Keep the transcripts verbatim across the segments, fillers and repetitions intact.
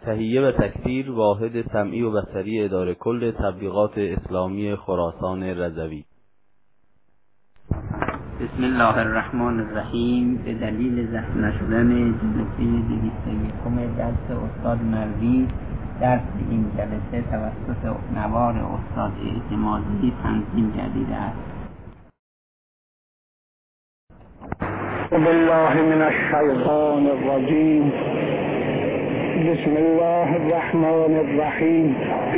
تهیه و تکثیر واحد سمعی و بصری اداره کل تبلیغات اسلامی خراسان رضوی. بسم الله الرحمن الرحیم. به دلیل ضبط نشدن جلسه دویست و یکم درس استاد مروی، درس این جلسه توسط نوار استاد اعتمادی تنظیم گردیده است. بالله من الشیطان الرجیم. بسم الله الرحمن الرحیم.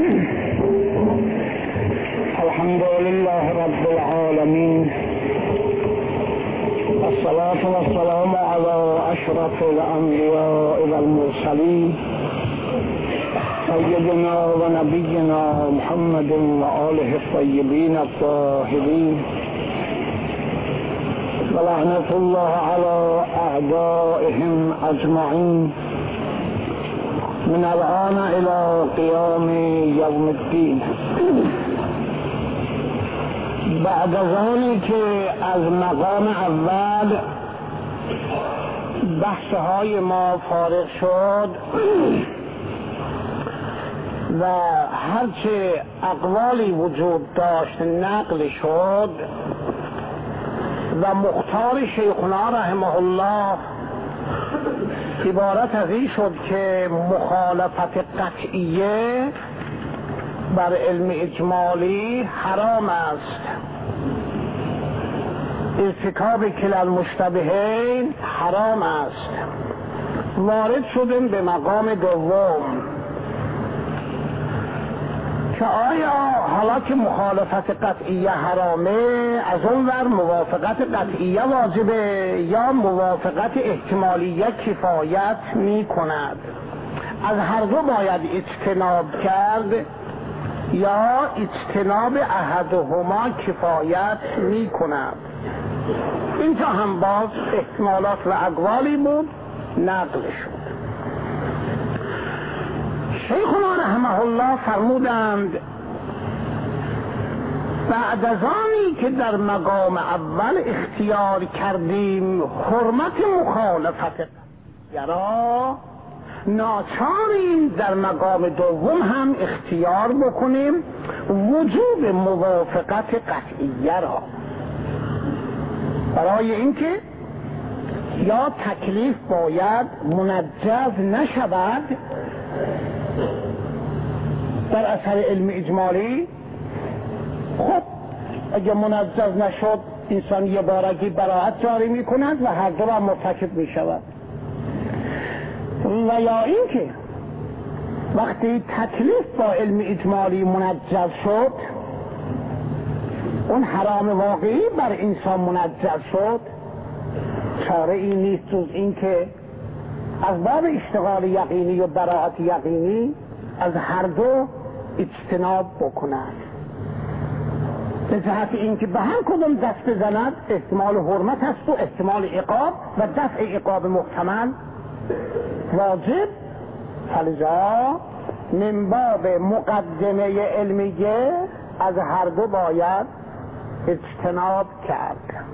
الحمد لله رب العالمین، والصلاة والسلام على اشرف الانبیاء والمرسلین سیدنا و نبینا محمد و آله الطیبین الطاهرین، و لعنت الله على اعدائهم اجمعین من الان الى قیام یوم الدین. بعد از آنی که از مقام اول بحث های ما فارغ شد و هرچه اقوالی وجود داشت نقل شد و مختار شیخنا رحمه الله عبارت از این شد که مخالفت قطعیه بر علم اجمالی حرام است، ارتکاب کلا المشتبهین حرام است. وارد شدیم به مقام دوم که آیا حالا که مخالفت قطعیه حرامه، از اون ور موافقت قطعیه واجبه یا موافقت احتمالیه کفایت می کند؟ از هر دو باید اجتناب کرد یا اجتناب احدهما کفایت می کند؟ اینجا هم باز احتمالات و اقوالی بود نقل شد. شیخنا رحمه الله فرمودند بعد از آنی که در مقام اول اختیار کردیم حرمت مخالفت را، ناچاریم در مقام دوم هم اختیار بکنیم وجوب موافقت قطعیه را، برای اینکه یا تکلیف باید منجز نشود در اثر علم اجمالی. خب اگه منجز نشد انسان یه بارگی براحت جاری می کند و هر دو را مرتکب می شود، و یا اینکه وقتی تکلیف با علم اجمالی منجز شد، اون حرام واقعی بر انسان منجز شد، چاره این نیست جز این که از باب اشتغال یقینی و براءت یقینی از هر دو اجتناب بکند، به جهت اینکه به هر کدوم دست بزند احتمال حرمت است و احتمال عقاب و دفع عقاب محتمل واجب. فلذا من باب مقدمه علمیه از هر دو باید اجتناب کرد.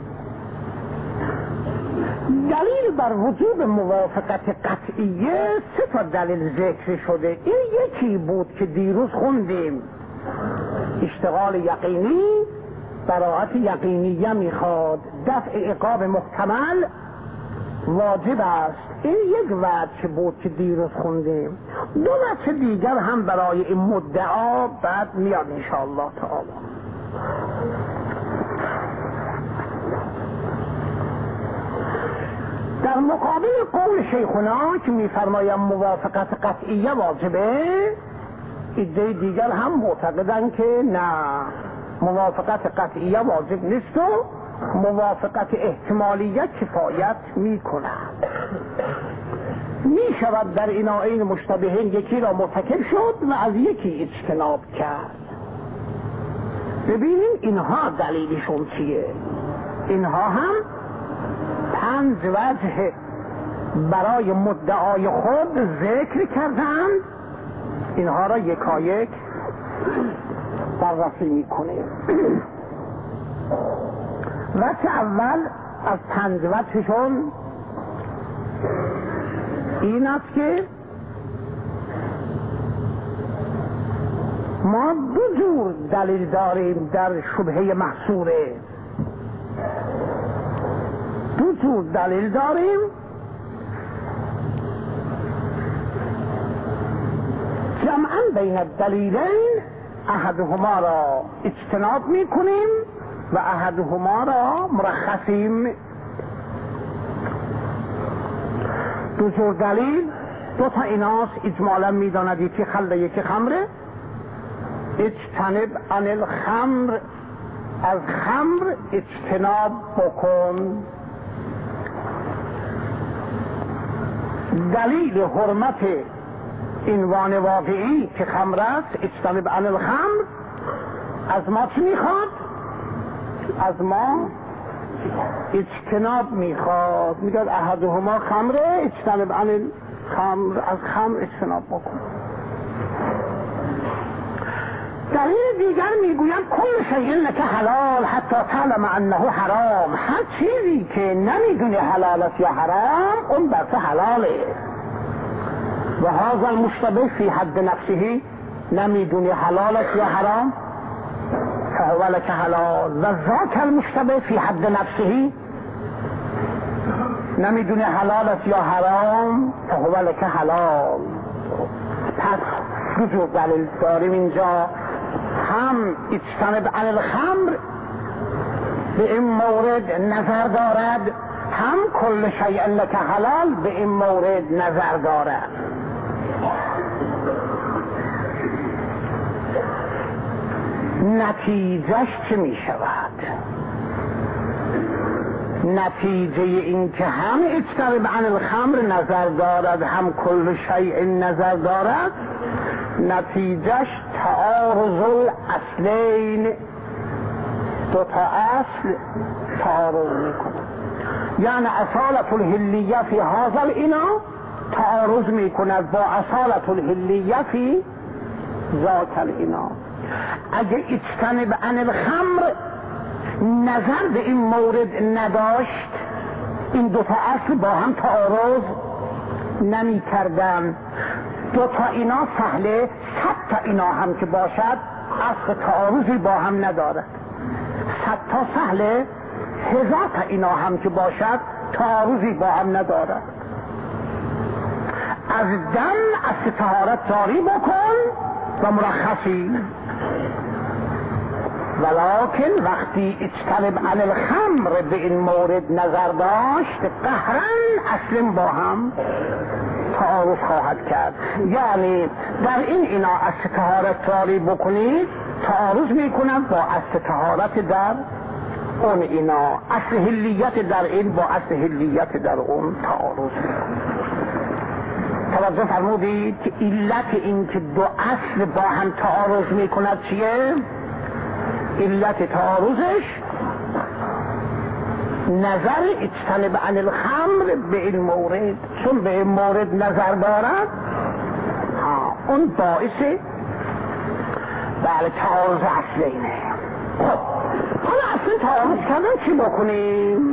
دلیل بر وجوب موافقت قطعیه سه تا دلیل ذکر شده. این یکی بود که دیروز خوندیم، اشتغال یقینی براءت یقینیه میخواد، دفع عقاب محتمل واجب است. این یک وجه بود که دیروز خوندیم. دو وجه دیگر هم برای این مدعا بعد میاد انشاءالله تعالی. در مقابل قول شیخنا که میفرمایم موافقت قطعیه واجبه، ایده دیگر هم معتقدن که نه، موافقت قطعیه واجب نیست و موافقت احتمالیه کفایت میکند. میشود در اینائین مشتبهین یکی را مرتکب شد و از یکی اجتناب کرد. ببینیم اینها دلیلشون چیه. اینها هم پنج وجه برای مدعای خود ذکر کردند، اینها را یکایک بررسی میکنیم. وجه اول از پنج وجهشون این است که ما دو جور دلیل داریم در شبهه محصوره، دو جور دلیل داریم. جمعا بین الدلیلین احدهما را اجتناب میکنیم و احدهما را مرخصیم. دو جور دلیل، دو تا ایناست اجمالا میداند، یکی خل یکی خمره. اجتنب عن الخمر، از خمر اجتناب بکن. دلیل حرمت عنوان واقعی که خمر است، اجتنب عن الخمر، از ما چی میخواد؟ از ما اجتناب میخواد، میگه احدهما خمره اجتنب عن الخمر، از خمر اجتناب بکن. دلیل دیگر میگوید کل شیء لک حلال حتی تعلم انه حرام، هر چیزی که نمیدونی حلال است یا حرام اون بر تو حلاله. و هذا المشتبه فی حد نفسه، نمیدونی حلال است یا حرام فهو لک حلال، و ذاک المشتبه فی حد نفسه، نمیدونی حلال است یا حرام فهو لک حلال. پس دو جور دلیل داریم اینجا، هم اجتنب عن الخمر به این مورد نظر دارد، هم کل شیء لک حلال به این مورد نظر دارد. نتیجهش چه می شود؟ نتیجه این که هم اجتنب عن الخمر نظر دارد هم کل شیء نظر دارد، نتیجهش تعارض الاصلین، دو تا اصل تعارض میکنه. یعنی اصالت الحلیه فی هذا الاناء تعارض میکند با اصالت الحلیه فی ذاک الاناء. اگه اجتنب عن الخمر نظر به این مورد نداشت، این دو تا اصل با هم تعارض نمی کردن. دو تا اینا سهله، صد تا اینا هم که باشد اصل تعارضی با هم ندارد. صد تا سهله، هزار تا اینا هم که باشد تعارضی با هم ندارد. از دم اصل طهارت جاری بکن و مرخصی، ولکن وقتی اجتنب عن الخمر به این مورد نظر داشت قهرن اصل با هم تعارض خواهد کرد. یعنی در این اینا اصل طهارت جاری بکنید تعارض میکنند با اصل طهارت در اون اینا، اصل حلیت در این با اصل حلیت در اون تعارض میکنند. توجه فرمودید که علت این که دو اصل با هم تعارض میکند چیه؟ علت تعارضش نظر اجتنب عن الخمر به این مورد، چون به این مورد نظر دارد ها اون باعث بله تعارض اصلینه. خب حالا اصل تعارض کردن چی بکنیم؟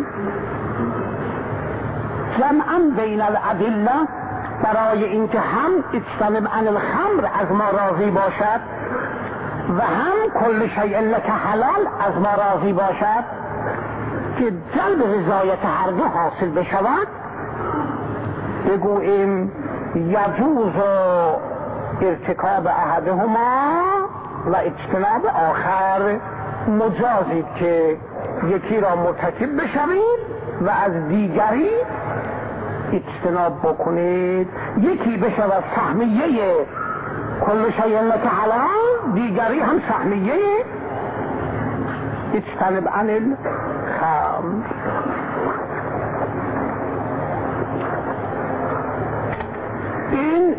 جمعا بین الادله، برای اینکه هم اجتنب عن الخمر از ما راضی باشد و هم کل شیء لک حلال از ما راضی باشد، که جلب رضایت هر دو حاصل بشود، بگوییم یجوز ارتکاب احدهما و اجتناب آخر، مجازید که یکی را مرتکب بشوید و از دیگری اجتناب بکنید. یکی بشود سهمیه کل شیء لک حلال، دیگری هم سهمیه اجتنب عن الخمر. این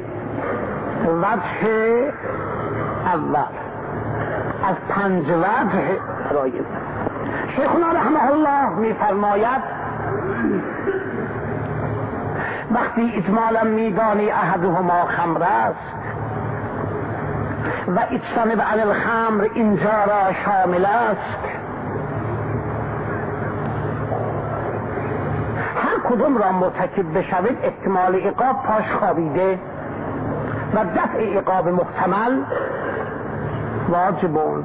وجه اول از پنج وجه رایز. شیخنا رحمه الله میفرماید وقتی اجمالا میدانی احدهما خمر است و اجتنب عن الخمر اینجا را شامل است، هر کدوم را مرتکب بشوید احتمال عقاب پاش خوابیده و دفع عقاب محتمل واجبون.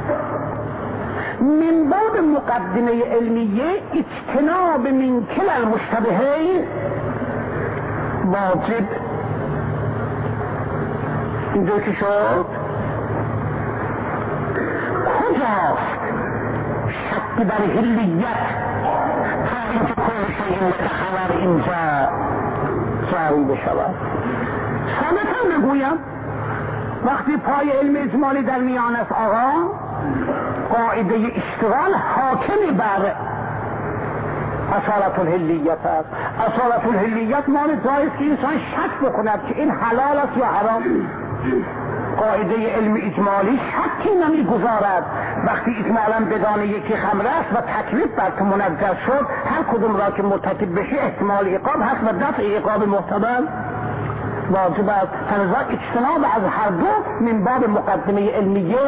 من باب مقدمه علمیه اجتناب من کل المشتبهین واجب. اینجا که شد کجاست شک در حلیت تا اینکه کل شیء متحور اینجا جاری بشود. ثابتا نگویم وقتی پای علم اجمالی در میان است آقا، قاعده اشتغال حاکم بر اصالت الحلیت است. اصالت الحلیت مال جایست که انسان شک بکند که این حلال است یا حرام. قاعده علم اجمالی شکی نمیگذارد. وقتی اجمالا بدان یکی خمره است و تکلیف بر تو منجز شد، هر کدوم را که مرتکب بشه احتمال عقاب هست و دفع عقاب محتمل واجب است. فلذا اجتناب از هر دو من باب مقدمه علمیه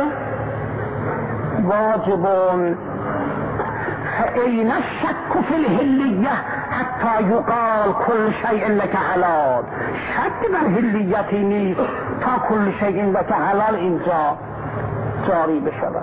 واجبون. فأين الشك في الهلیه حتی یقال کل شیء لک حلال. شک در هلیتی نیست تا کل شیء لک حلال اینجا جاری بشود.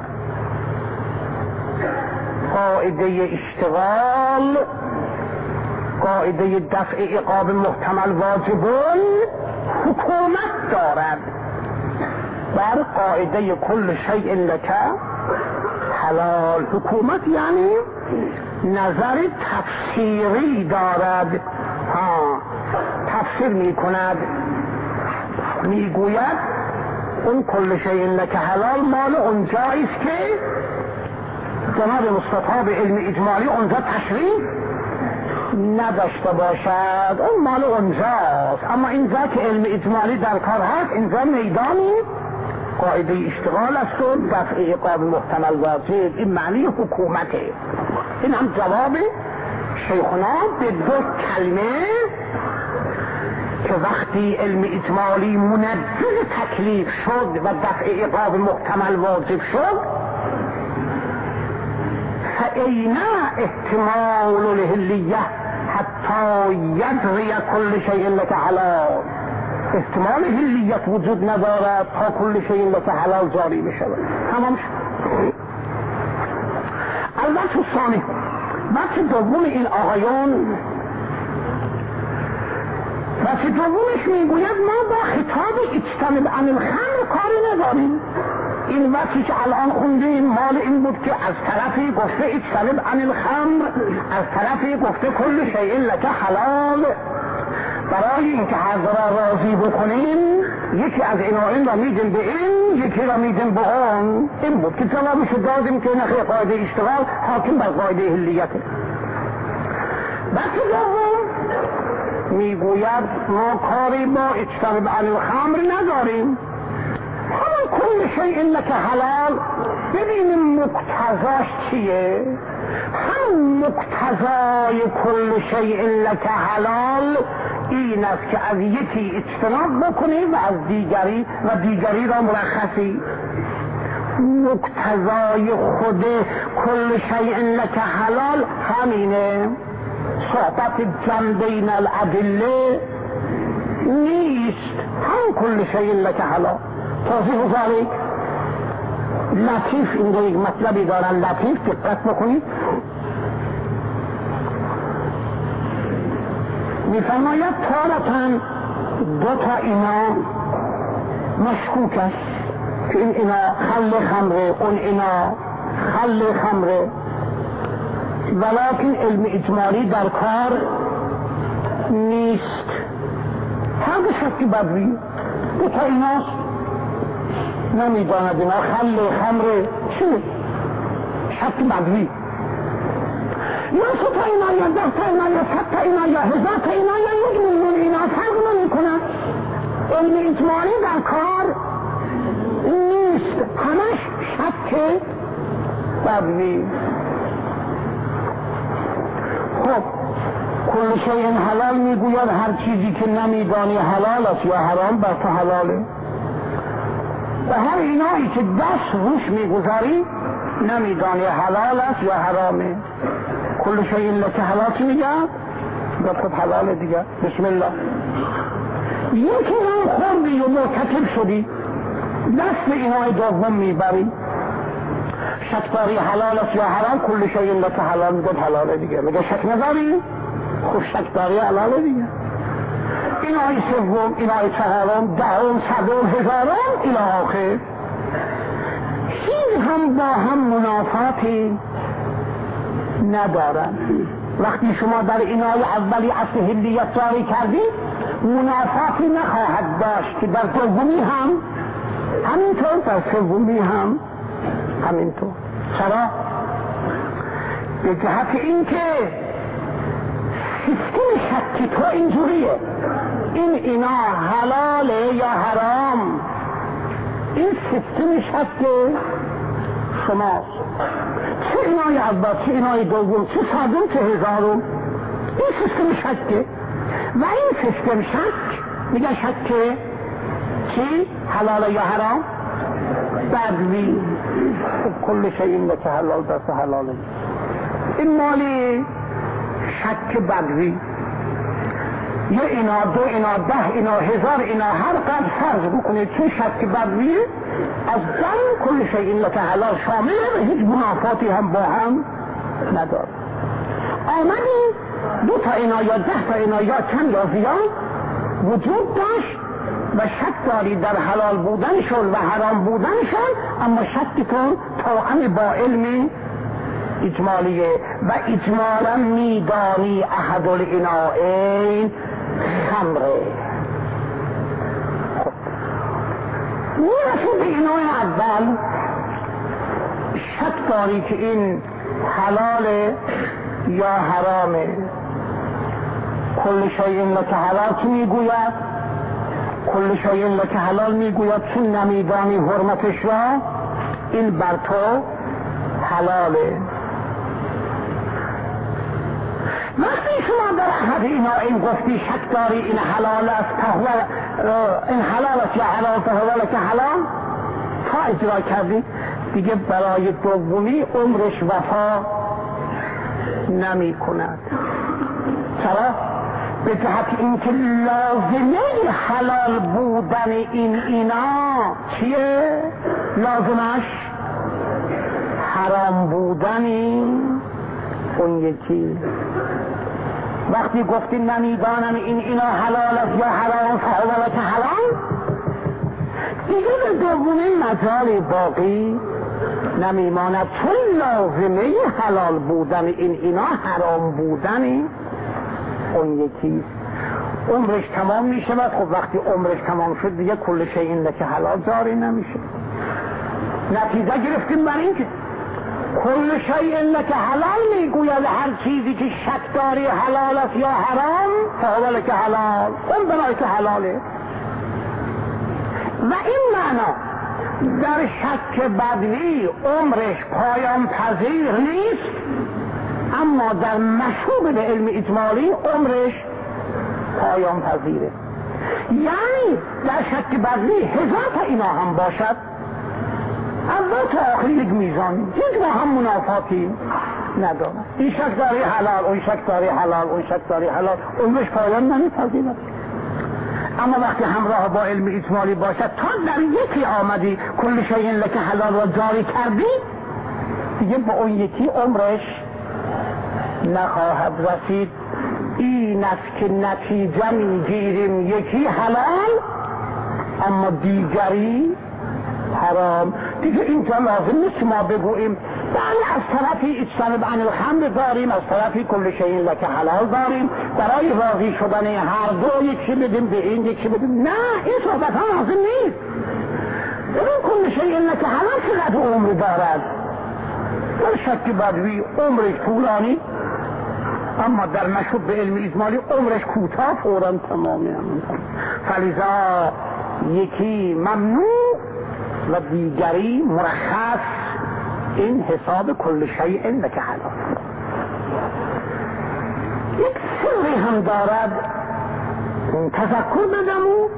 قاعده اشتغال، قاعده دفع عقاب محتمل واجبون حکومت دارد بر قاعده کل شیء لک حلال. حکومت یعنی نظر تفسیری دارد. ها تفسیر می کند، می گوید اون کل شیء لک حلال مال اونجاییست که جناب مصطفی به علم اجمالی اونجا تشریح نداشته باشد، اون مال اونجاست. اما اینجا که علم اجمالی در کار هست، اینجا میدانی قاعده اشتغال است و دفع عقاب محتمل واجب. این معنی حکومته. این هم جواب شیخنا به دو کلمه که وقتی علم اجمالی منجز تکلیف شد و دفع عقاب محتمل واجب شد، فأين احتمال الحلیه حتی یجری کل شیء لک حلال. احتمال حلیت وجود ندارد تا کل شیء لک حلال جاری بشود. تمام شد. البته ثانی بچه دوم این آقایون، بچه دومش میگوید ما با خطاب اجتنب عن الخمر کاری نداریم. این وقتی که الان خوندیم مال این بود که از طرفی گفته اجتنب عن الخمر، از طرفی گفته کل شیء لک حلال. برای اینکه حضر را راضی بکنیم یکی از این و این را میدیم به این، یکی را میدیم به اون. این بود که جوابش دادیم که نخیر قاعده اشتغال حاکم بر قاعده حلیته. بچه دوم میگوید ما کاری با اجتنب عن الخمر نداریم، همون کل شیء لک حلال. ببینیم مقتضاش چیه. هم مقتضای کل شیء لک حلال این است که از یکی اجتناب بکنی و از دیگری و دیگری را مرخصی. مقتضای خود کل شیء لک حلال همینه. صحبت جمع بین الادله نیست. هم کل شیء لک حلال. توضیح ذلك لطیف اینجا یک مطلبی دارن، لطیف دقت بکنید. میفرماید تارتاً دو تا اینا مشکوک است که این اینا خل خمره، اون اینا خل خمره، ولکن علم اجمالی در کار نیست. هر دو شکی بدوی دو تا ایناست، نمیداند اینا خل خمره چیه، شکی بدوی. یا سه تا اینا یا ده تا اینا یا صد تا اینا یا هزار تا اینا یا یک میلیون اینا فرق نمی کند. علم اجمالی در کار نیست، همش شک بدوی. خب کل شیء حلال میگوید هر چیزی که نمیدانی حلال است یا حرام بر تو حلاله. و هر اینایی که دست روش میگذاری نمیدانی حلال است یا حرامه. کل شیء لک حلال چی میگه؟ گفت حلاله دیگه. بسم الله. یکی هم خوردی و مرتکب شدی، دست اینای دوم میبری، شکداری حلال است یا حرام، کل شیء لک حلال، میگه حلاله دیگه. میگه شک نداری، خب شکداری حلاله دیگه. اینای سوم، اینای چهارم، دهم، صدم، هزارم الی آخر هیچ هم با هم منافاتی ندارن. وقتی شما در اینای اولی اصل حلیت جاری کردید منافاتی نخواهد داشت که در دومی هم همینطور، در سومی هم همینطور. چرا؟ به جهت اینکه سیستم شکی تو اینجوریه، این اینا حلاله یا حرام، این سیستم شک شماست. چه اینای اول، چه اینای دوم، چه صدم، چه هزارم، این سیستم شکه. و این سیستم شک میگه شکه چی؟ حلاله یا حرام؟ بدوی. کل شیء لک حلال، دست حلاله. این مالی شک بدوی. یه اینا، دو اینا، ده اینا، هزار اینا، هر قدر فرض بکنید چون شک بدویه، از دم کل شیء لک حلال شامله و هیچ منافاتی هم با هم نداره. آمدی دو تا اینا یا ده تا اینا یا چند یا زیاد وجود داشت و شک داری در حلال بودنشون و حرام بودنشون، اما شکتون توأم با علم اجمالیه و اجمالا میدانی احد الاناءین خمره. خب میرسید به اینای اول، شک داری که این حلاله یا حرامه. کل شیء لک حلال چی میگوید؟ کل شیء لک حلال میگوید چون نمیدانی حرمتش را، این بر تو حلاله. وقتی شما در احد اینا این گفتی شک داری این حلال است، این حلال است یا حلال، فهو لک حلال، تا اجرا کردی دیگه برای دومی عمرش وفا نمی کند. چرا؟ به جهت اینکه لازمه حلال بودن این اینا چیه؟ لازمش حرام بودن اون یکی. وقتی گفتی نمیدانم این اینا حلال است یا حرام، فهو لک حلال، دیگه به دومی مجال باقی نمیماند، چون لازمه حلال بودن این اینا حرام بودن اون یکیست. عمرش تمام میشه و خب وقتی عمرش تمام شد دیگه کل شیء لک حلال جاری نمیشه. نتیجه گرفتیم بر این که کل شیء لک حلال میگوید هر چیزی که شک داری حلال است یا حرام، فهو لک حلال، اون برای که حلاله. و این معنا در شک بدوی عمرش پایان پذیر نیست، اما در مشروب به علم اجمالی عمرش پایان پذیره. یعنی در شک بدوی هزار تا اینا هم باشد، اول تا آخر یک میزان، هیچ با هم منافاتی نداره. این شک داری حلال، اون شک داری حلال، اون شک داری حلال، عمرش پایان نمیپذیره. اما وقتی همراه با علم اجمالی باشد، تا در یکی آمدی کل شیء لک حلال را جاری کردی، دیگه با اون یکی عمرش نخواهد رسید. این است که نتیجه میگیریم یکی حلال اما دیگری حرام. دیگه اینجا لازم نیست ما بگوییم بله از طرفی اجتنب عن الخمر داریم، از طرفی کل شیء لک حلال داریم، برای راضی شدن هر دو یکی بدیم به این یکی بدیم. نه، این صحبت ها لازم نیست. ببین کل شیء لک حلال چقدر عمر دارد. در شک بدوی عمرش طولانی، اما در مشروب به علم اجمالی عمرش کوتاه، فوراً تمامی هم. فلذا یکی ممنوع و دیگری مرخص. این حساب کل شیء لک حلال. یک سری هم دارد تذکر بدمو،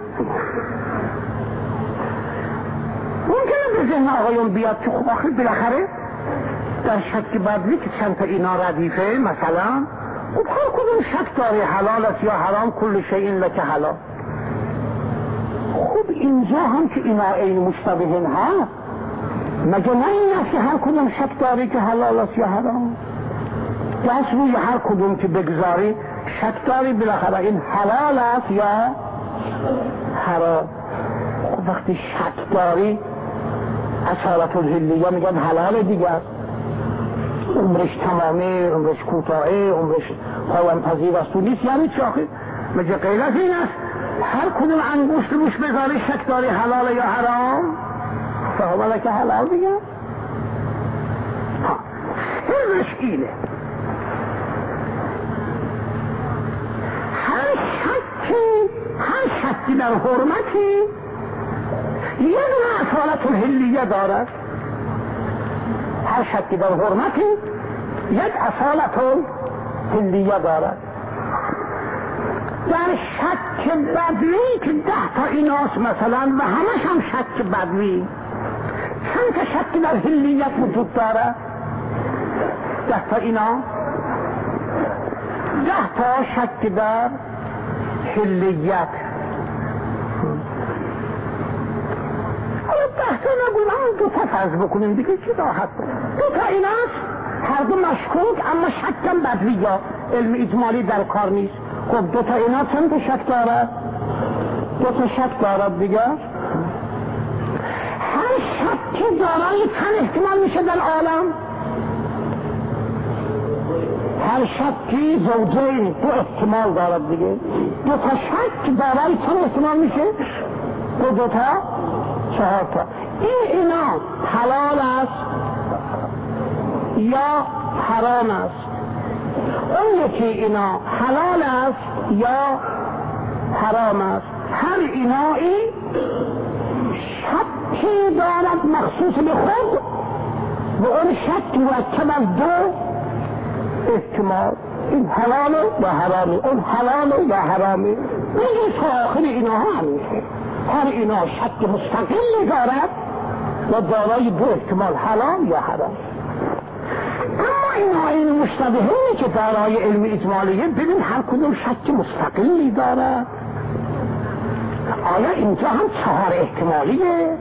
ممکنه به ذهن آقایون بیاد که خب آخر بالاخره در شک بدوی که چند تا اینا ردیفه مثلا، خب هر کدوم شک داره حلال است یا حرام، کل شیء لک حلال. خب اینجا هم که اینا این مشتبهن هست، مگه نه این است که هر کدوم شک داری که حلال است یا حرام؟ دست روی هر کدوم که بگذاری شک داری بالاخره این حلال است یا حرام. خب وقتی شک داری اصالت الحلیه میگن حلال دیگر، عمرش تمامه، عمرش کوتاهه، عمرش پایان پذیر است و نیست. یعنی چی آخه؟ مگه غیر از این است هر کدوم انگشت روش بذاری شک داری حلال یا حرام؟ فهمه که حلال دیگه. ها سرش اینه هر شکی هر شکی در حرمتی یه دونه اصالت الحلیه دارد. هر شکی در حرمتی یک اصالت الحلیه دارد. در شک بدوی که ده تا ایناست مثلا و همش هم شک بدوی، چند تا شک در حلیت وجود داره؟ ده تا اینا ده تا شک در حلیت. ده تا نبودن دو تا فرض بکنیم دیگه چی راحت دو تا ایناست هر دو مشکوک اما شکم بدوی یا علم اجمالی در کار نیست. خب دو تا اینا چند تا شک دارد؟ دو تا شک دارد دیگه. هر شک دارای چند احتمال میشه در عالم؟ هر شکی زوجین دو احتمال دارد دیگه. دو تا شک دارای چند احتمال میشه؟ دو دو تا چهار تا. این اینا حلال است یا حرام است؟ اون یکی اینا حلال است یا حرام است؟ هر اینایی شکی دارد مخصوص به خود و اون شک مرکب از دو احتمال، این حلال و حرامی، اون حلال و حرامی. میگه تا آخر اینا هم میشه هر اینا شک مستقل دارد و دارای دو احتمال حلال یا حرام. اما اینا این مشتبهه که دارای علم اجمالیه ببین هر کدوم شک مستقلی دارد. آیا اینجا هم چهار احتمالیه؟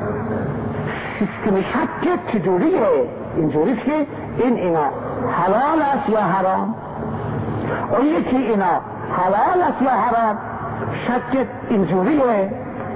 سیستم شک چجوریه؟ اینجوریست که این اینا حلال است یا حرام، اون یکی اینا حلال است یا حرام. شک اینجوریه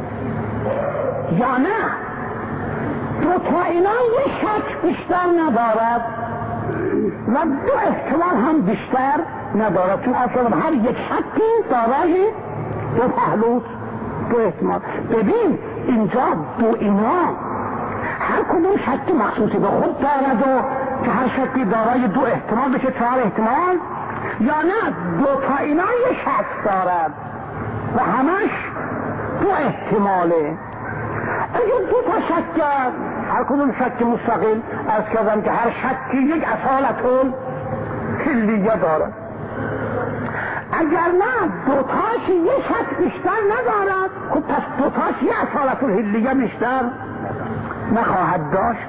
یا نه دو تا اینا یک شک بیشتر ندارد و دو احتمال هم بیشتر ندارد، چون اصلا هر یک شکی دارای دو پهلوست، دو احتمال. ببین اینجا دو اینا هر کدوم شکی مخصوصی به خود دارد و که هر شکی دارای دو احتمال بشه چهار احتمال، یا نه دو تا اینا یک شک دارد و همش دو احتماله. اگر دو تا شک کرد هر کدوم شک مستقل از کردم که هر شکی یک اصالت الحلیه دارد. اگر نه دو تاش یک شک بیشتر ندارد خب پس دو تاش یک اصالت الحلیه بیشتر نخواهد داشت.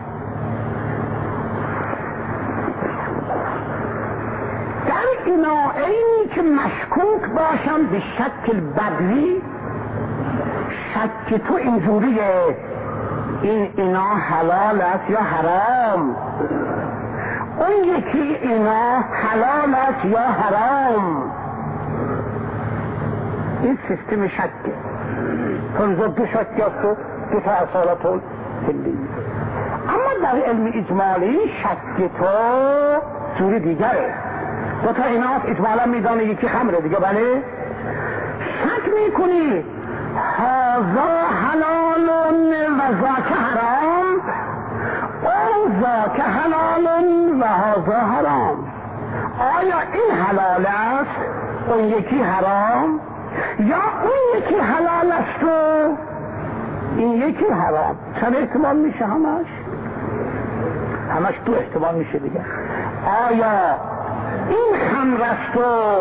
در اینا اینی که مشکوک باشم به شکل بدوی، شک تو اینجوریه این اینا حلال است یا حرام، اون یکی اینا حلال است یا حرام. این سیستم شکه کنزد دو شکی است و دو تا اصالت الحلیه. اما در علم اجمالی شک تو جوری دیگره. دو تا اینا اجمالا میدانه یکی خمره دیگه، بله شک میکنی هذا حلال و ذاک حرام او ذاک حلال و هذا حرام. آیا این حلال است اون یکی حرام، یا اون یکی حلال است و این یکی حرام؟ چند احتمال میشه؟ همش همش دو احتمال میشه دیگه. آیا این خمر است و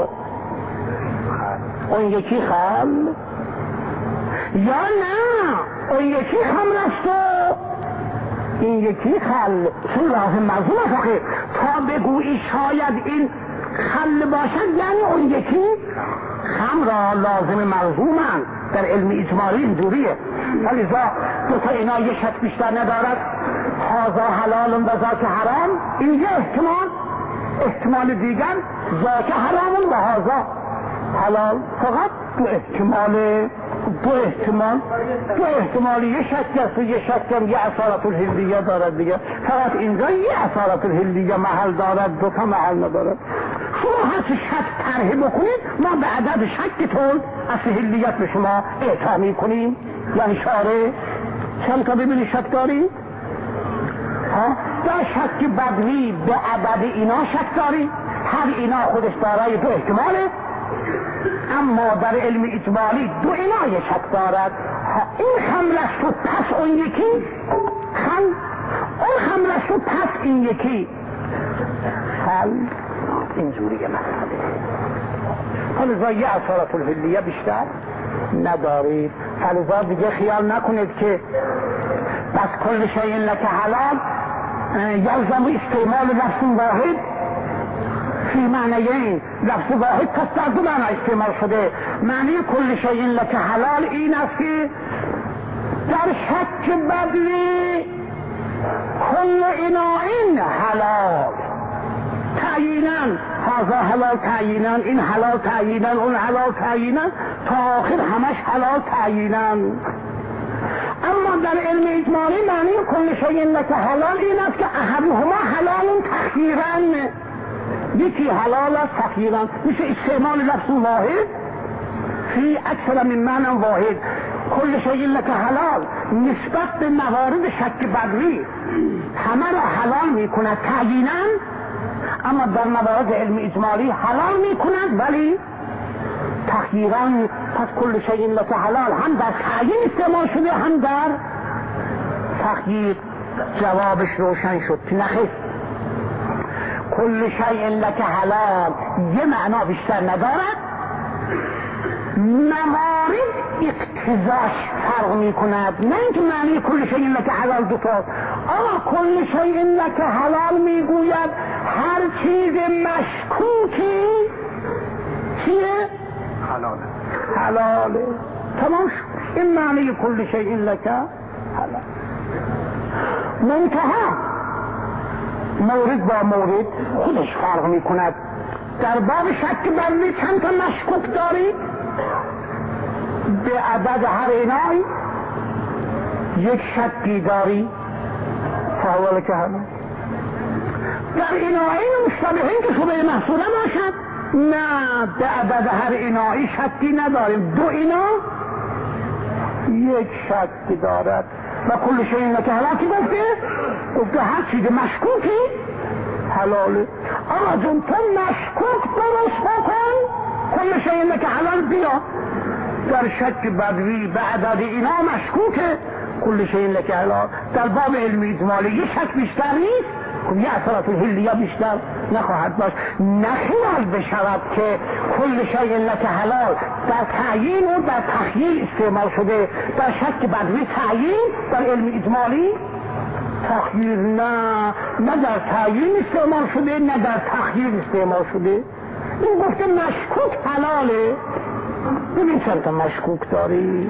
اون یکی خل، یا نه اون یکی خمر است و این یکی خل؟ چون لازم مرزوم است تا بگویی شاید این خل باشد یعنی اون یکی خمر را لازم مرزومند. در علم اجمالی اینجوریه. لذا دو تا اینا یه شک بیشتر ندارد. هذا حلال و ذاک حرام، این یه احتمال. احتمال دیگر ذاک حرام و هذا حلال. فقط دو احتمال دو احتمال دو احتمال یه شک است و یه شک هم یه اصالت الهلیه دارد دیگه. فقط اینجا یه اصالت الهلیه محل دارد، دو تا محل ندارد. شما هر چه شک طرح بکنید ما به عدد شکتون اصل هلیت به شما اعطا میکنیم. یعنی شاره چند تا ببینی شک دارید؟ ها؟ در شک بدوی به عدد اینا شک دارید. هر اینا خودش دارای دو احتماله، اما در علم اجمالی دو اینا یه شک دارد. این خمرست و پس اون یکی خم اون خمرست و پس این یکی حل. اینجوریه مسئله. فلذا یه اصالت الهلیه بیشتر ندارید. فلذا دیگه خیال نکنید که بس کل شیء لک حلال یلزم استعمال لفظ واحد فی معنیین. لفظ واحد پس در دو معنی استعمال شده. معنی کل شیء لک حلال این است که در شک بدوی کل ایناین حلال تعییناً، هذا حلال تعییناً، این حلال تعییناً، اون حلال تعییناً، تا آخر همش حلال تعییناً. اما در علم اجمالی معنی کل شیء لک حلال این است که احدهما حلال تخییراً، یکی حلال است تخییراً. میشه استعمال لفظ واحد فی اکثر من معنی واحد. کل شیء لک حلال نسبت به موارد شک بدوی همه را حلال میکند تعییناً، اما در موارد علم اجمالی حلال میکند ولی تخییراً. پس کل شیء لک حلال هم در تعیین استعمال شده هم در تخییر. جوابش روشن شد که نخیر، کل شیء لک حلال یه معنا بیشتر ندارد، موارد اقتضاش فرق می کند. نه اینکه معنی کل شیء لک حلال دوتاست. اما کل شیء لک حلال می گوید هر چیز مشکوکی چیه؟ حلاله. حلاله. تمام شد. این معنی کل شیء لک حلال. منتها مورد با مورد خودش فرق می کند. در باب شک بدوی چند تا مشکوک دارید؟ به عدد هر اینای یک شکی داری فاول که همه در اینایی مشتبهین که شبه محصوله باشد. نه، به عدد هر اینایی شکی نداریم. دو اینا یک شکی دارد. و کل شیء لک حلال کی گفته؟ گفته هر چیز مشکوکی حلاله. آقا جون تو مشکوک درست بکن، کل شیء لک حلال بیا. در شک بدوی به عدد اینا مشکوکه، کل شیء لک حلال. در باب علم اجمالی یه شک بیشتر نیست، خب یه اثرات الهلیه بیشتر نخواهد داشت. نخیال بشود که کل شیء لک حلال در تعیین و در تخییر استعمال شده. در شک بدوی تعیین، در علم اجمالی تخییر. نه، نه در تعیین استعمال شده نه در تخییر استعمال شده. این گفته مشکوک حلاله. ببین چند تا مشکوک داری.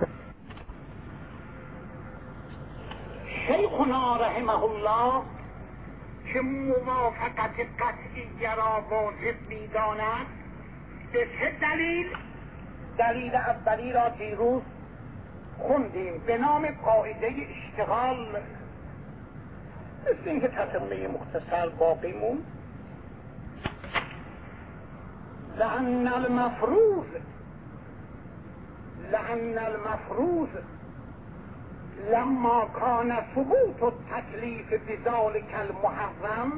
شیخنا رحمه الله که موافقت قطعی را واجب می‌داند به چه دلیل؟ دلیل اولی را دیروز خوندیم به نام قاعده اشتغال. مثل اینکه تتمه مختصر باقی موند. لأن المفروض لأن المفروض لما كان ثبوت التکلیف بذلك المحرم،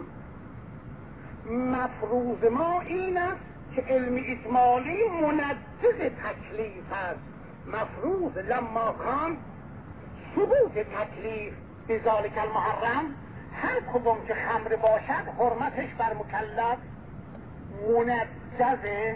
مفروض ما این است که علم اجمالی منجز تکلیف است. مفروض لما كان ثبوت تکلیف بذلك المحرم، هر کدوم که خمر باشد حرمتش بر مکلف منجزه.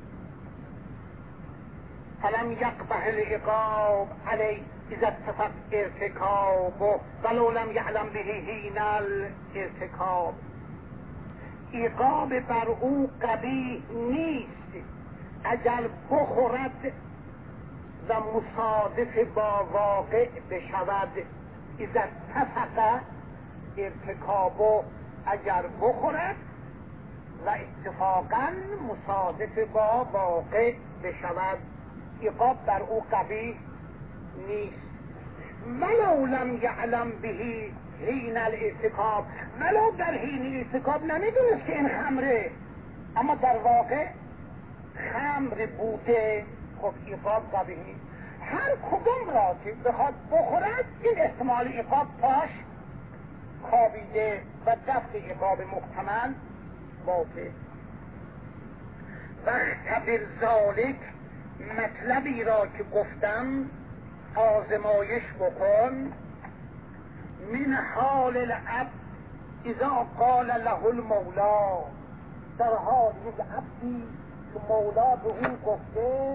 فلم یقبح العقاب علیه اذا اتفق ارتکابه ولو لم یعلم به حین الارتکاب. عقاب بر او قبیح نیست اگر بخورد و مصادف با واقع بشود. اذا اتفق ارتکابو اگر بخورد و اتفاقا مصادف با واقع بشود، عقاب بر او قبیح نیست. ولو لم یعلم بهی حین الارتکاب، ولو در حین ارتکاب نمیدونست که این خمره، اما در واقع خمر بوده، خب عقاب قبیح نیست. هر کدوم را که بخواد بخورد این احتمال عقاب پاش خوابیده و دفع عقاب محتمل واقع. وقت بالذالک، مطلبی را که گفتم آزمایش بکن. من حال العبد اذا قال له المولا، در حال یک عبدی که مولا به او گفته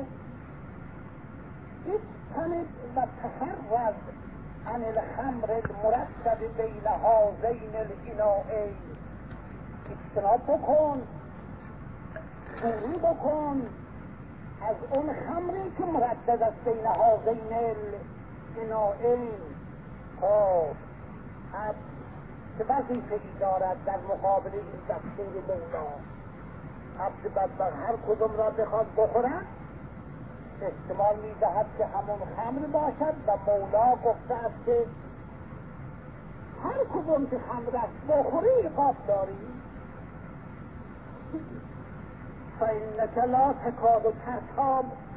اجتنب و تحرز عن الخمر المرتب بین هذین الاناءین، اجتناب بکن، دوری بکن از اون خمری که مردد است بین هذین الاناءین. خب چه وظیفه ای دارد در مقابل این دستور مولا؟ عبد بدبخت هر کدوم را بخواد بخورد احتمال میدهد که همون خمر باشد و مولا گفته است که هر کدوم که خمر است بخوری عقاب داری. فإنک لا تکاد ترتاب